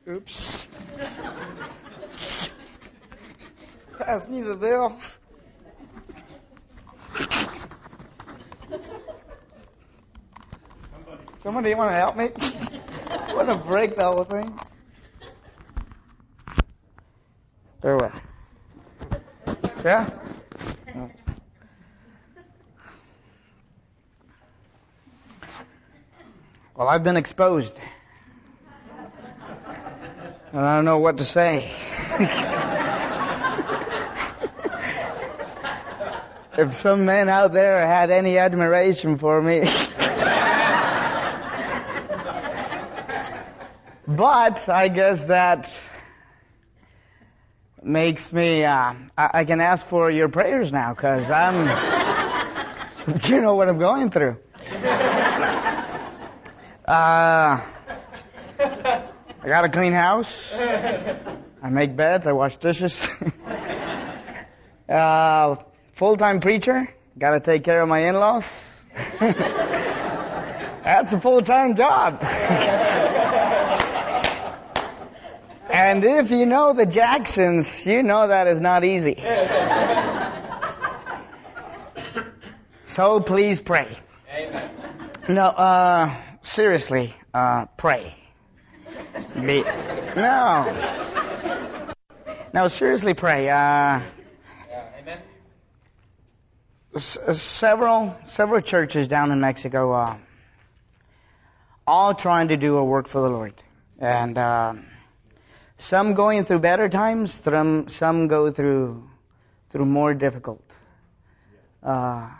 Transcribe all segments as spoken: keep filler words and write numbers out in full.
Oops. Pass me the bill. Somebody want to help me? I want to break the whole thing. There we Yeah? Well, I've been exposed. And I don't know what to say. If some man out there had any admiration for me. But I guess that makes me, uh, I, I can ask for your prayers now, because I'm, you know what I'm going through. Uh, I got a clean house. I make beds. I wash dishes. uh, full-time preacher. Got to take care of my in-laws. That's a full-time job. And if you know the Jacksons, you know that is not easy. So please pray. Amen. No, uh, seriously, uh, pray. Be, no. No, seriously pray. Uh, yeah, amen. S- several, several churches down in Mexico, uh, all trying to do a work for the Lord. And, uh, some going through better times, some, some go through, through more difficult. Uh,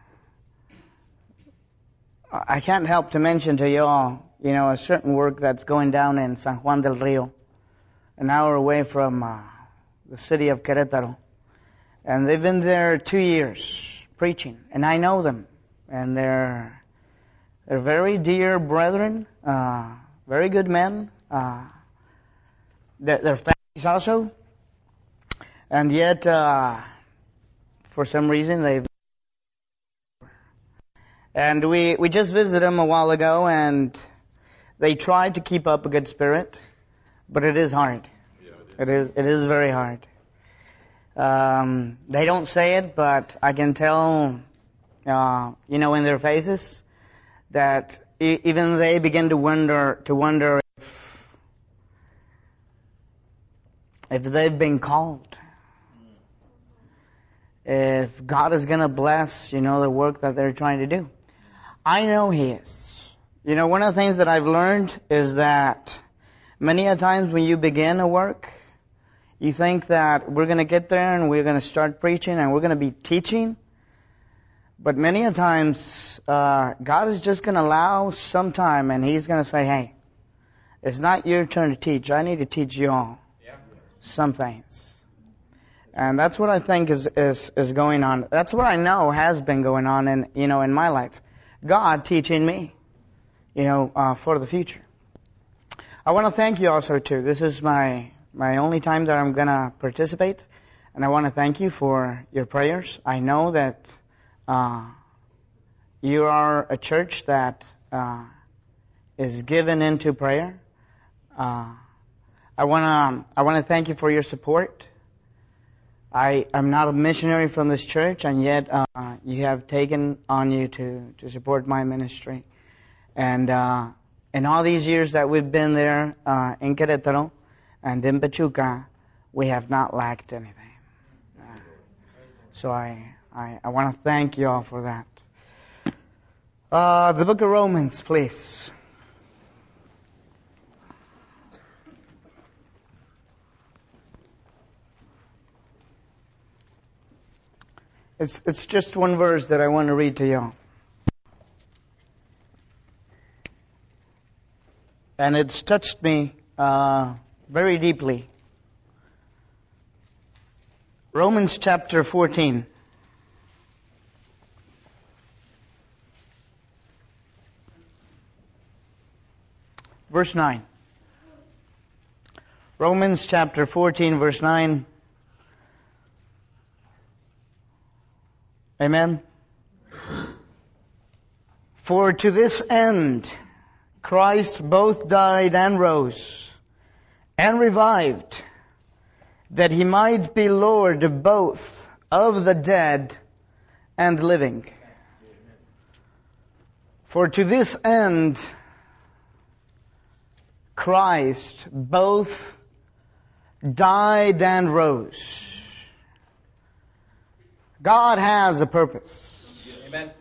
I can't help to mention to you all, you know, a certain work that's going down in San Juan del Rio, an hour away from uh, the city of Querétaro. And they've been there two years preaching, and I know them. And they're, they're very dear brethren, uh, very good men, uh, their, their families also. And yet, uh, for some reason, they've And we, we just visited them a while ago, and they tried to keep up a good spirit, but it is hard. Yeah, it is it is very hard. Um, they don't say it, but I can tell, uh, you know, in their faces that e- even they begin to wonder to wonder if if they've been called, if God is going to bless, you know, the work that they're trying to do. I know He is. You know, one of the things that I've learned is that many a times when you begin a work, you think that we're going to get there and we're going to start preaching and we're going to be teaching. But many a times, uh, God is just going to allow some time and He's going to say, hey, it's not your turn to teach. I need to teach you all Yeah. some things. And that's what I think is, is, is going on. That's what I know has been going on in, you know, in my life. God teaching me, you know, uh, for the future. I want to thank you also too. This is my, my only time that I'm going to participate. And I want to thank you for your prayers. I know that, uh, you are a church that, uh, is given into prayer. Uh, I want to, I want to thank you for your support. I am not a missionary from this church, and yet uh, you have taken on you to, to support my ministry. And uh, in all these years that we've been there uh, in Querétaro and in Pachuca, we have not lacked anything. Uh, so I, I, I want to thank you all for that. Uh, the book of Romans, please. It's, it's just one verse that I want to read to you. And it's touched me uh, very deeply. Romans chapter fourteen. Verse nine. Romans chapter fourteen, verse nine. Amen. For to this end Christ both died and rose, and revived, that he might be Lord both of the dead and living. For to this end Christ both died and rose. God has a purpose. Amen.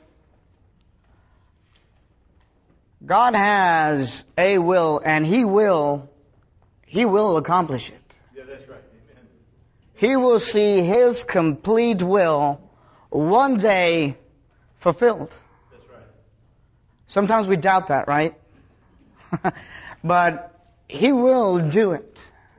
God has a will, and He will, He will accomplish it. Yeah, that's right. Amen. He will see His complete will one day fulfilled. That's right. Sometimes we doubt that, right? But He will do it.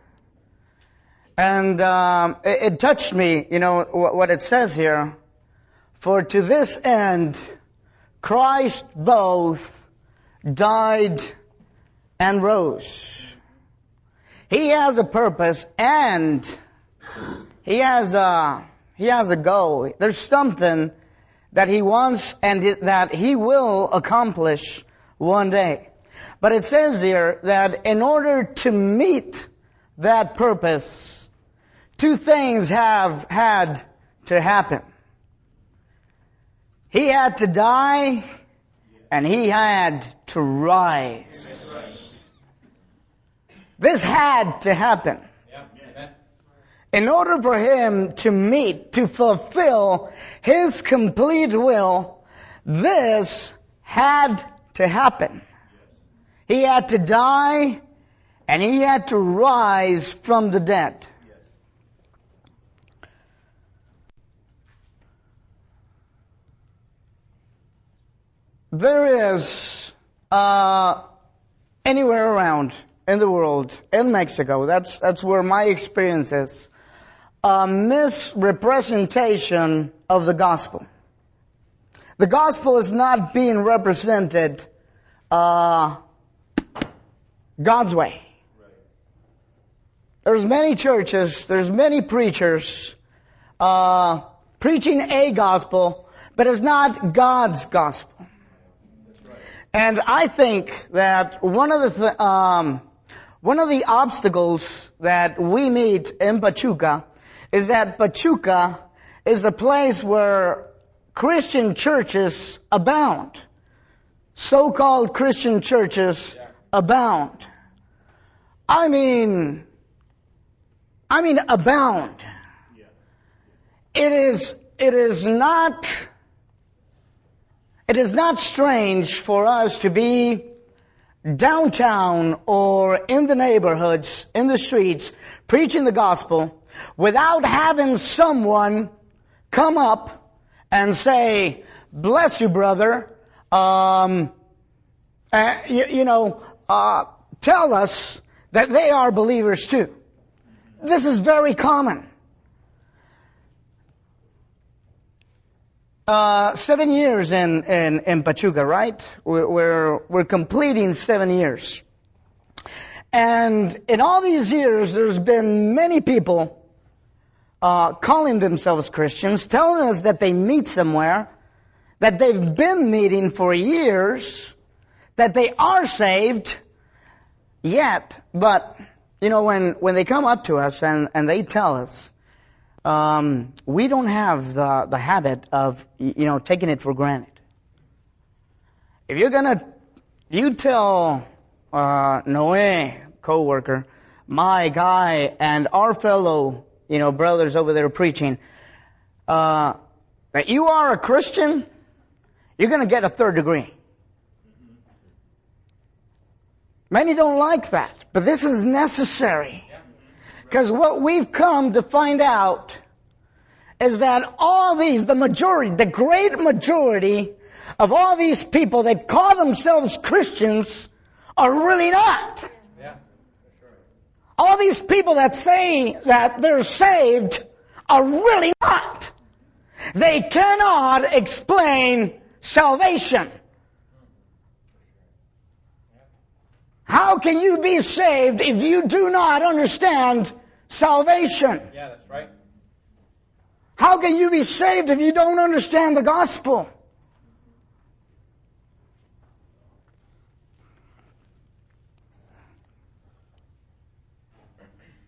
And um, it, it touched me, you know, what, what it says here. For to this end, Christ both died and rose. He has a purpose, and He has a, He has a goal. There's something that He wants and that He will accomplish one day. But it says here that in order to meet that purpose, two things have had to happen. He had to die, and He had to rise. This had to happen. Yeah. Amen. In order for Him to meet, to fulfill His complete will, this had to happen. He had to die, and He had to rise from the dead. There is, uh, anywhere around in the world, in Mexico, that's, that's where my experience is, a misrepresentation of the gospel. The gospel is not being represented, uh, God's way. There's many churches, there's many preachers, uh, preaching a gospel, but it's not God's gospel. And I think that one of the th- um, one of the obstacles that we meet in Pachuca is that Pachuca is a place where Christian churches abound. So-called Christian churches abound. I mean, I mean abound. It is, it is not It is not strange for us to be downtown or in the neighborhoods, in the streets, preaching the gospel without having someone come up and say, bless you, brother, um, uh, you, you know, uh, tell us that they are believers too. This is very common. Uh, seven years in, in, in Pachuca, right? We're, we're, we're completing seven years. And in all these years, there's been many people, uh, calling themselves Christians, telling us that they meet somewhere, that they've been meeting for years, that they are saved, yet, but, you know, when, when they come up to us and, and they tell us, Um, we don't have the, the habit of, you know, taking it for granted. If you're gonna, you tell, uh, Noe, co-worker, my guy, and our fellow, you know, brothers over there preaching, uh, that you are a Christian, you're gonna get a third degree. Many don't like that, but this is necessary. Because what we've come to find out is that all these, the majority, the great majority of all these people that call themselves Christians are really not. Yeah, that's right. All these people that say that they're saved are really not. They cannot explain salvation. How can you be saved if you do not understand salvation? Yeah, that's right. How can you be saved if you don't understand the gospel?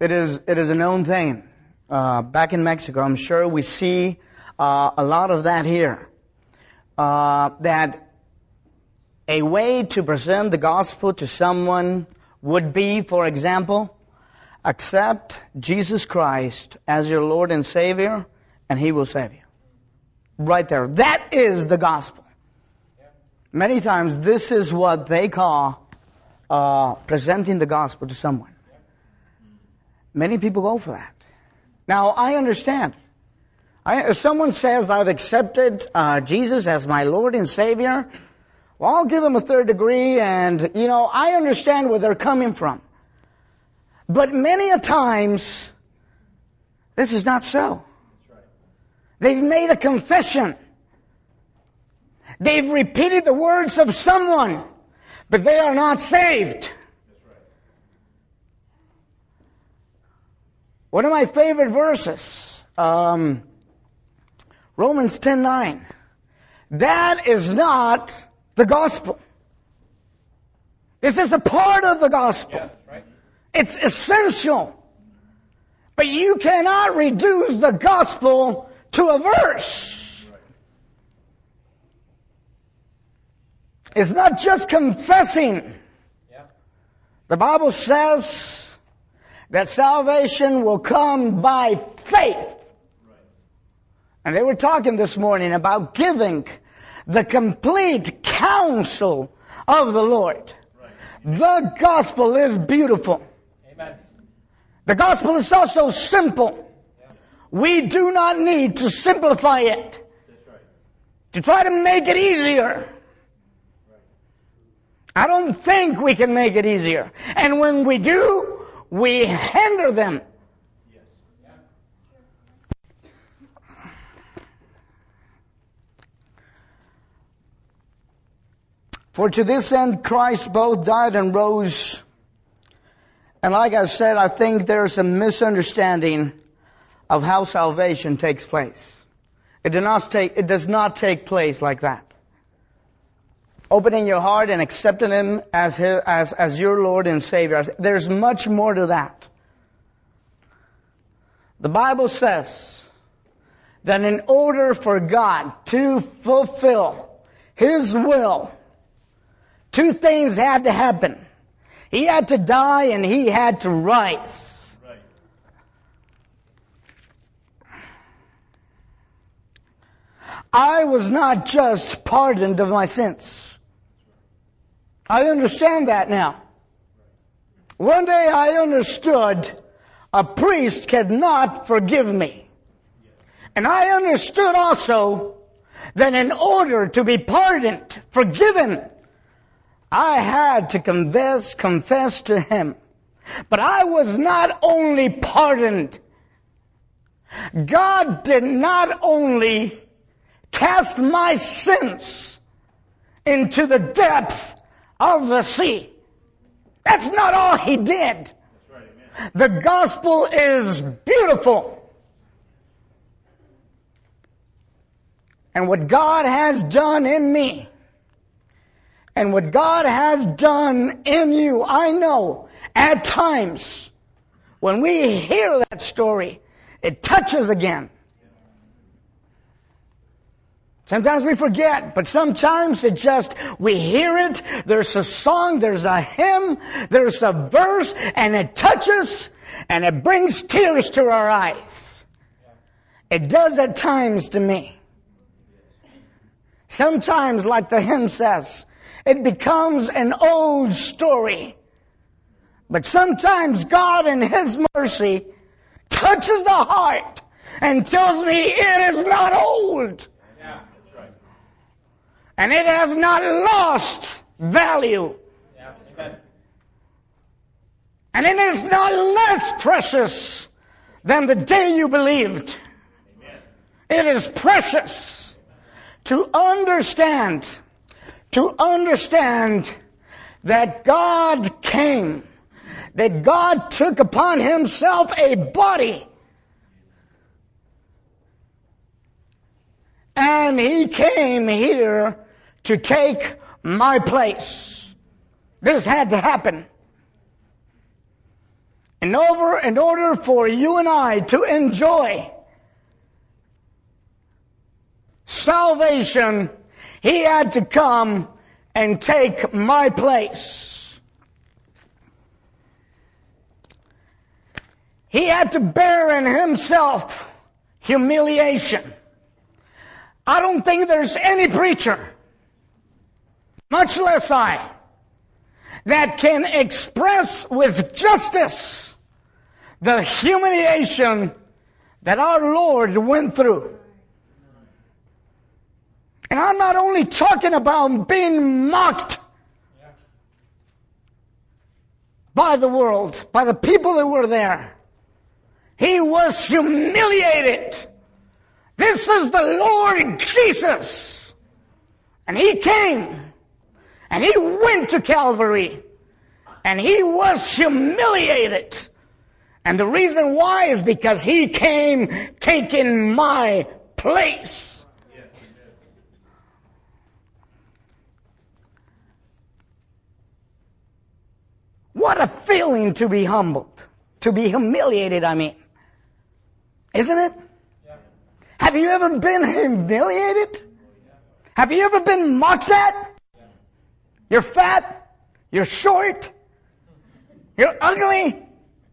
it is it is a known thing. Uh, back in Mexico, I'm sure we see uh, a lot of that here. Uh, that a way to present the gospel to someone would be, for example, accept Jesus Christ as your Lord and Savior, and He will save you. Right there. That is the gospel. Many times this is what they call uh, presenting the gospel to someone. Many people go for that. Now, I understand. I, if someone says, I've accepted uh, Jesus as my Lord and Savior, well, I'll give them a third degree, and, you know, I understand where they're coming from. But many a times, this is not so. They've made a confession. They've repeated the words of someone, but they are not saved. One of my favorite verses, um, Romans ten nine. That is not the gospel. This is a part of the gospel. Yeah, that's right. It's essential. But you cannot reduce the gospel to a verse. Right. It's not just confessing. Yeah. The Bible says that salvation will come by faith. Right. And they were talking this morning about giving the complete counsel of the Lord. Right. The gospel is beautiful. Amen. The gospel is also simple. Yeah. We do not need to simplify it, That's right. to try to make it easier. Right. I don't think we can make it easier. And when we do, we hinder them. Yes. Yeah. For to this end Christ both died and rose. And like I said, I think there's a misunderstanding of how salvation takes place. It does not take, it does not take place like that. Opening your heart and accepting Him as, his, as, as your Lord and Savior. There's much more to that. The Bible says that in order for God to fulfill His will, two things had to happen. He had to die and He had to rise. Right. I was not just pardoned of my sins. I understand that now. One day I understood a priest cannot forgive me. And I understood also that in order to be pardoned, forgiven, I had to confess, confess to Him. But I was not only pardoned. God did not only cast my sins into the depth of the sea. That's not all He did. That's right. Amen. The gospel is beautiful. And what God has done in me, and what God has done in you, I know at times when we hear that story, it touches again. Sometimes we forget, but sometimes it just, we hear it, there's a song, there's a hymn, there's a verse, and it touches, and it brings tears to our eyes. It does at times to me. Sometimes, like the hymn says, it becomes an old story. But sometimes God in His mercy touches the heart and tells me it is not old. Yeah, that's right. And it has not lost value. Yeah. Amen. And it is not less precious than the day you believed. Amen. It is precious to understand, to understand that God came, that God took upon Himself a body, and He came here to take my place. This had to happen. In over, in order for you and I to enjoy salvation, He had to come and take my place. He had to bear in Himself humiliation. I don't think there's any preacher, much less I, that can express with justice the humiliation that our Lord went through. And I'm not only talking about being mocked by the world, by the people that were there. He was humiliated. This is the Lord Jesus. And He came. And He went to Calvary. And He was humiliated. And the reason why is because He came taking my place. What a feeling to be humbled. To be humiliated, I mean. Isn't it? Yeah. Have you ever been humiliated? Yeah. Have you ever been mocked at? Yeah. You're fat. You're short. You're ugly.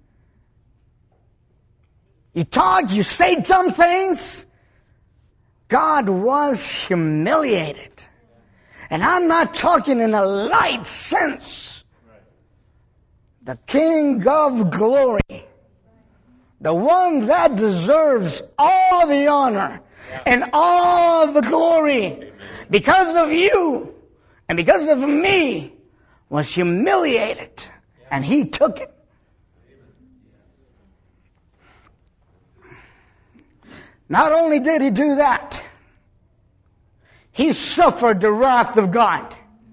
You talk, you say dumb things. God was humiliated. And I'm not talking in a light sense. The King of glory, the one that deserves all the honor and all the glory because of you and because of me, was humiliated, and He took it. Not only did He do that, He suffered the wrath of God.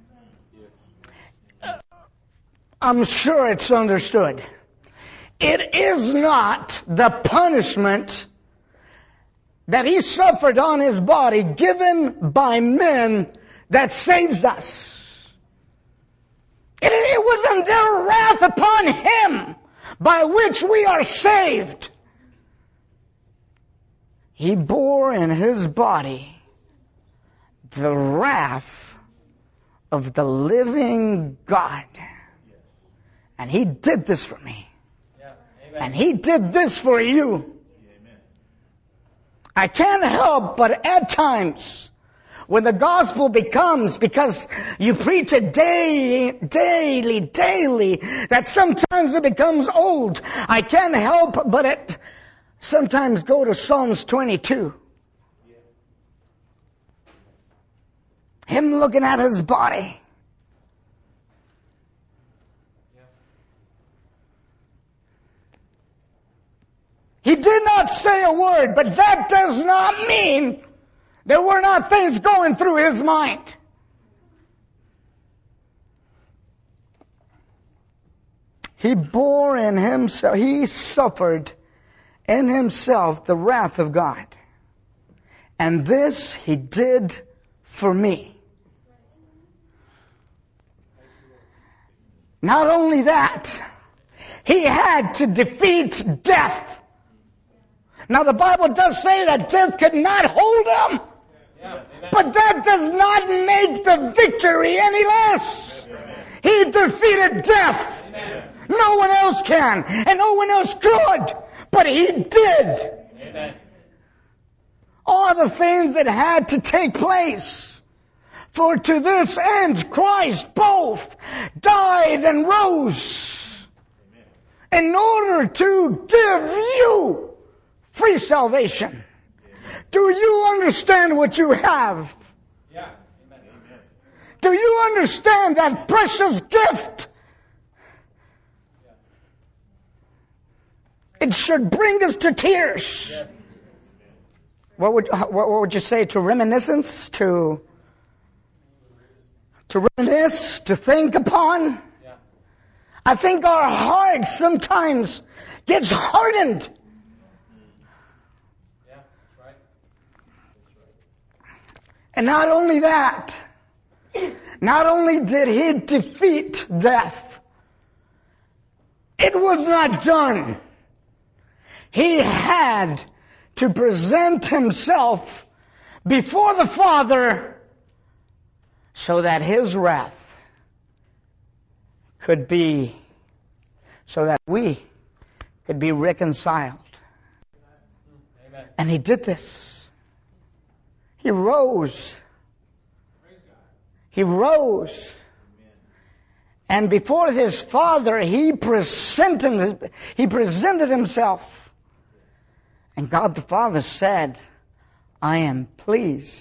I'm sure it's understood. It is not the punishment that He suffered on His body given by men that saves us. It, it wasn't their wrath upon Him by which we are saved. He bore in His body the wrath of the living God. And He did this for me. Yeah. And He did this for you. Amen. I can't help but at times, when the gospel becomes, because you preach it day, daily, daily, that sometimes it becomes old. I can't help but it sometimes go to Psalms twenty-two. Yeah. Him looking at His body. He did not say a word, but that does not mean there were not things going through His mind. He bore in Himself, He suffered in Himself the wrath of God. And this He did for me. Not only that, He had to defeat death. Now the Bible does say that death could not hold Him. Yeah, but that does not make the victory any less. Amen. He defeated death. Amen. No one else can. And no one else could. But He did. Amen. All the things that had to take place. For to this end Christ both died and rose. Amen. In order to give you free salvation. Do you understand what you have? Yeah. Amen. Do you understand that precious gift? It should bring us to tears. Yeah. What would what would you say, to reminiscence, to to reminisce, to think upon? Yeah. I think our heart sometimes gets hardened. And not only that, not only did He defeat death, it it was not done. He had to present himself before the Father so that his wrath could be, so that we could be reconciled. Amen. And he did this. He rose. He rose. And before his Father, he presented, he presented himself. And God the Father said, I am pleased.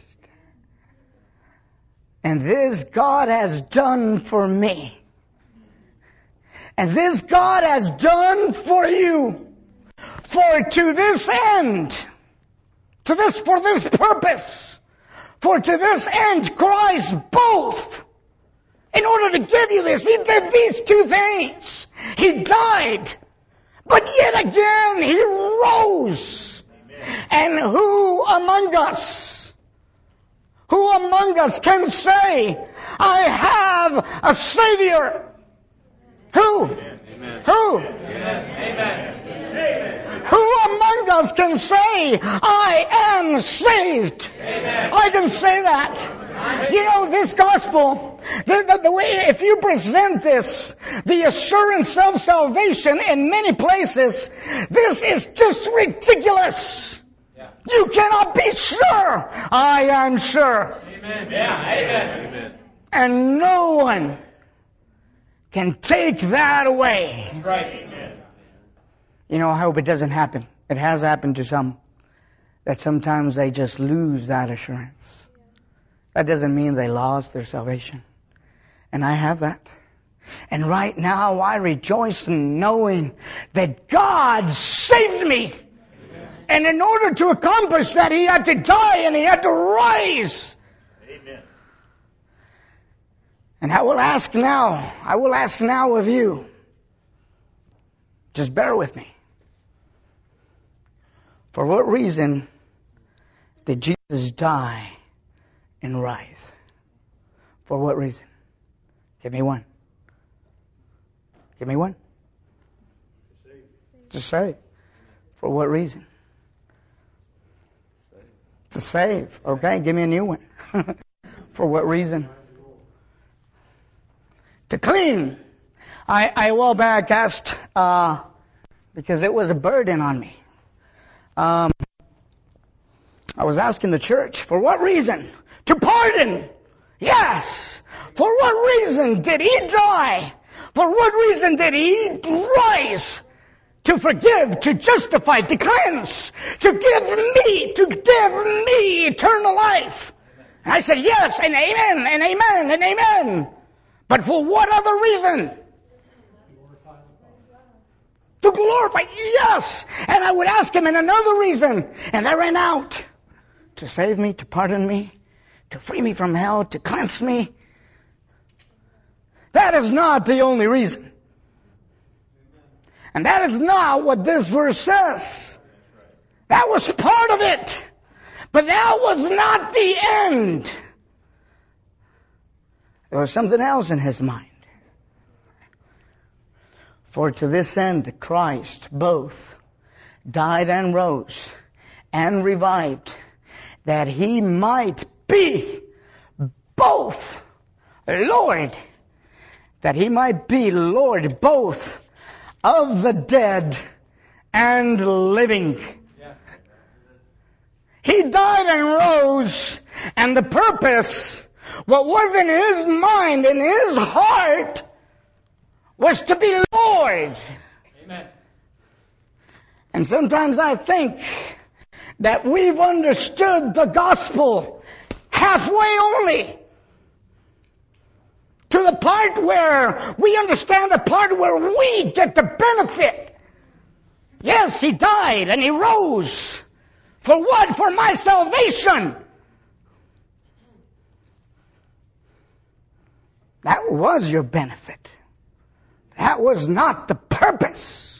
And this God has done for me. And this God has done for you. For to this end, to this, for this purpose, for to this end Christ both, in order to give you this, He did these two things. He died, but yet again He rose. Amen. And who among us, who among us can say, I have a Savior? Who? Amen. Who? Amen. Who among us can say, I am saved? Amen. I can say that. You know, this gospel, the, the, the way, if you present this, the assurance of salvation in many places, this is just ridiculous. Yeah. You cannot be sure. I am sure. Amen. Yeah, amen. And no one can take that away. That's right. Amen. You know, I hope it doesn't happen. It has happened to some. That sometimes they just lose that assurance. That doesn't mean they lost their salvation. And I have that. And right now I rejoice in knowing that God saved me. Amen. And in order to accomplish that, He had to die and He had to rise. Amen. And I will ask now, I will ask now of you, just bear with me. For what reason did Jesus die and rise? For what reason? Give me one. Give me one. To save. For what reason? To save. Okay, give me a new one. For what reason? To clean. I, I a while back asked, uh, because it was a burden on me. Um, I was asking the church, for what reason? To pardon. Yes. For what reason did He die? For what reason did He rise? To forgive, to justify, to cleanse, to give me, to give me eternal life. And I said, yes, and amen, and amen, and amen. But for what other reason? To glorify, yes. And I would ask Him in another reason. And I ran out. To save me, to pardon me, to free me from hell, to cleanse me. That is not the only reason. And that is not what this verse says. That was part of it. But that was not the end. There was something else in His mind. For to this end Christ both died and rose and revived, that He might be both Lord, that He might be Lord both of the dead and living. Yeah. He died and rose, and the purpose, what was in His mind, in His heart, was to be Lord. Amen. And sometimes I think that we've understood the gospel halfway only. To the part where we understand the part where we get the benefit. Yes, He died and He rose. For what? For my salvation. That was your benefit. That was not the purpose.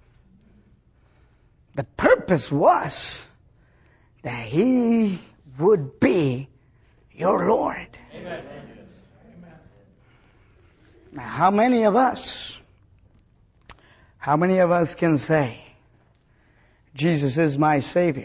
The purpose was that He would be your Lord. Amen. Now, how many of us, How many of us can say, Jesus is my Savior?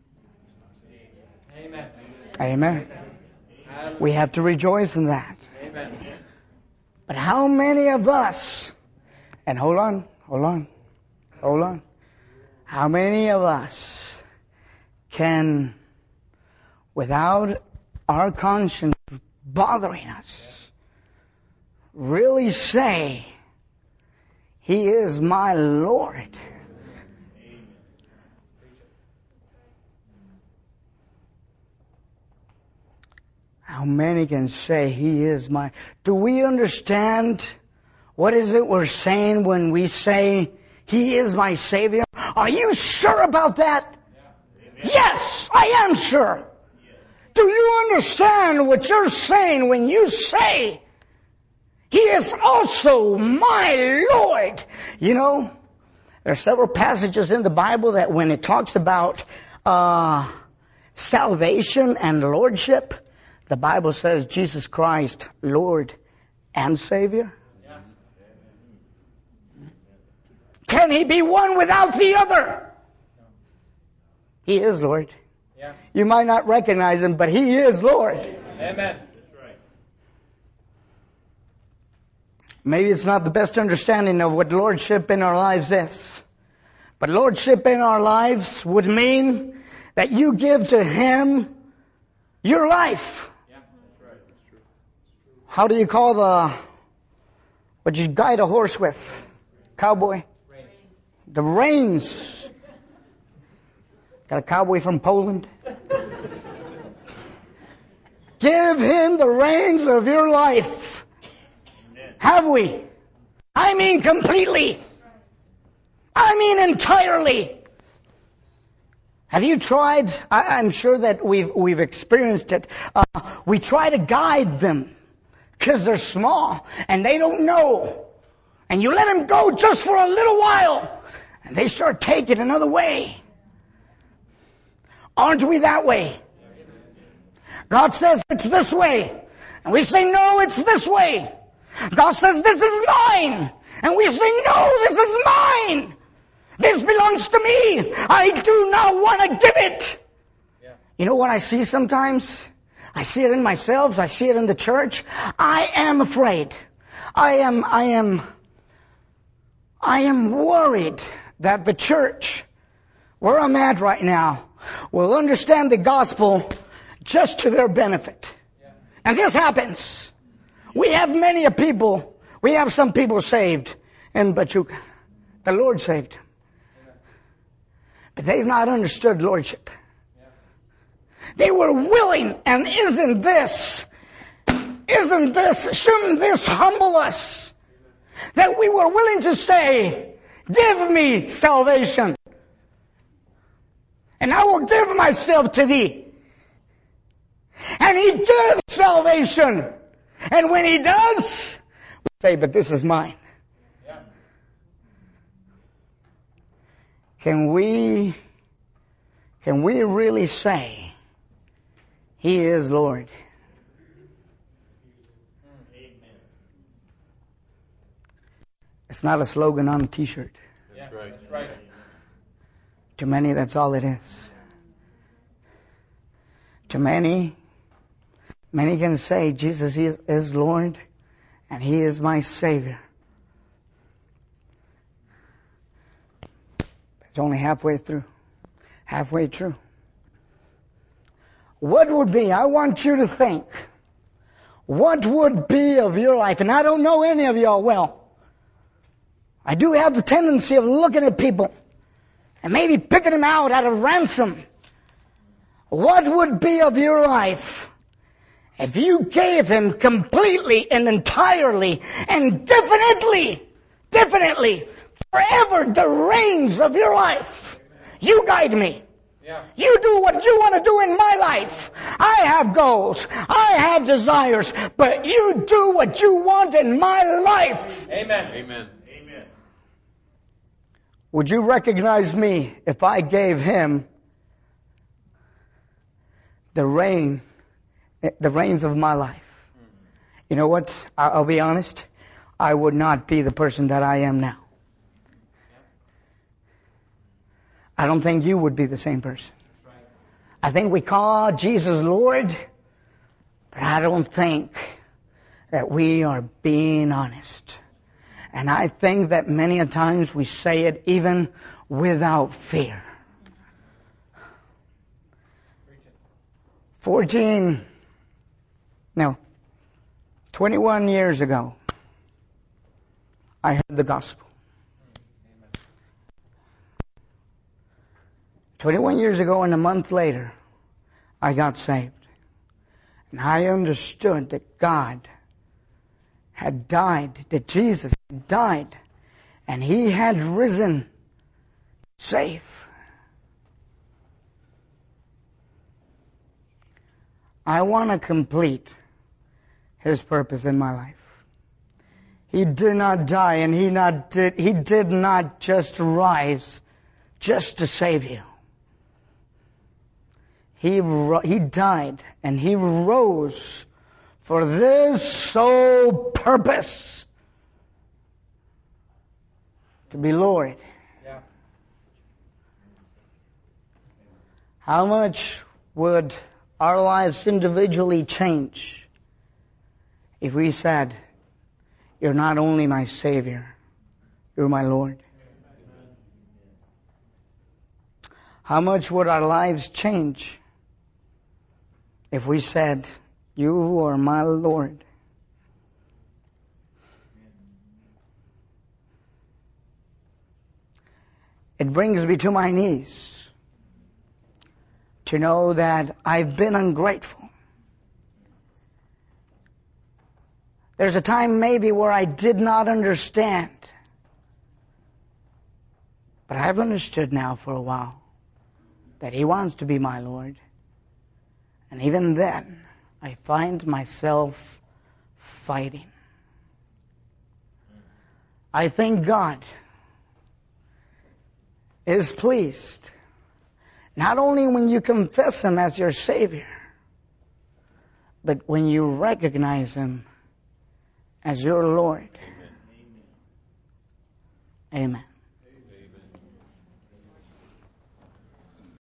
Amen. Amen. We have to rejoice in that. Amen. But how many of us, and hold on, hold on, hold on. How many of us can, without our conscience bothering us, really say, He is my Lord? How many can say He is my... Do we understand what is it we're saying when we say He is my Savior? Are you sure about that? Yeah. Yes, I am sure. Yeah. Do you understand what you're saying when you say He is also my Lord? You know, there are several passages in the Bible that when it talks about uh salvation and lordship, the Bible says Jesus Christ, Lord and Savior. Yeah. Can He be one without the other? He is Lord. Yeah. You might not recognize Him, but He is Lord. Amen. That's right. Maybe it's not the best understanding of what lordship in our lives is. But lordship in our lives would mean that you give to Him your life. How do you call the, what you guide a horse with? Cowboy? Reins. The reins. Got a cowboy from Poland? Give Him the reins of your life. Amen. Have we? I mean completely. I mean entirely. Have you tried? I, I'm sure that we've, we've experienced it. Uh, we try to guide them. Because they're small and they don't know. And you let them go just for a little while and they start taking another way. Aren't we that way? God says it's this way. And we say, no, it's this way. God says, this is mine. And we say, no, this is mine. This belongs to me. I do not want to give it. Yeah. You know what I see sometimes? I see it in myself. I see it in the church. I am afraid. I am, I am, I am worried that the church, where I'm at right now, will understand the gospel just to their benefit. Yeah. And this happens. We have many a people, we have some people saved in Pachuca. The Lord saved them. But they've not understood lordship. They were willing, and isn't this, isn't this, shouldn't this humble us? That we were willing to say, give me salvation, and I will give myself to Thee. And He gives salvation. And when He does, we say, but this is mine. Yeah. Can we, can we really say, He is Lord? Amen. It's not a slogan on a t-shirt. That's right. That's right. To many, that's all it is. To many, many can say Jesus is, is Lord and He is my Savior. It's only halfway through. Halfway true. What would be, I want you to think, what would be of your life? And I don't know any of y'all well. I do have the tendency of looking at people and maybe picking them out at a ransom. What would be of your life if you gave Him completely and entirely and definitely, definitely, forever the reins of your life? You guide me. Yeah. You do what you want to do in my life. I have goals. I have desires. But you do what you want in my life. Amen. Amen. Amen. Would you recognize me if I gave Him the rein, the reins of my life? You know what? I'll be honest. I would not be the person that I am now. I don't think you would be the same person. I think we call Jesus Lord, but I don't think that we are being honest. And I think that many a times we say it even without fear. Fourteen, no, twenty-one years ago, I heard the gospel. twenty-one years ago and a month later, I got saved. And I understood that God had died, that Jesus had died, and He had risen safe. I want to complete His purpose in my life. He did not die, and He not did, He did not just rise just to save you. He, he died and He rose for this sole purpose. To be Lord. Yeah. How much would our lives individually change if we said, you're not only my Savior, you're my Lord? How much would our lives change if we said, you are my Lord? It brings me to my knees to know that I've been ungrateful. There's a time maybe where I did not understand, but I've understood now for a while that He wants to be my Lord. And even then, I find myself fighting. I think God is pleased not only when you confess Him as your Savior, but when you recognize Him as your Lord. Amen. Amen.